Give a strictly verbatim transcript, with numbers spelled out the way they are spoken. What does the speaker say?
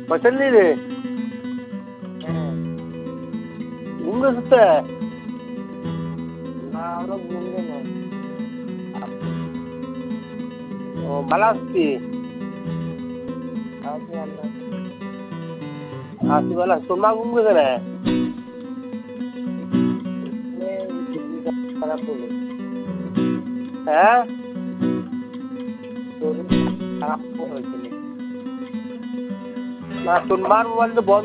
পয়সা নি রে ঘুম গেছে না আমরা ঘুম গেল ও ভালো আসছি আছি আমরা আসি ভালো তোর মা ঘুম গেছে না খারাপ হলো হ্যাঁ শরীর খারাপ হয়েছিল না তোর মার মোবাইল তো বন্ধ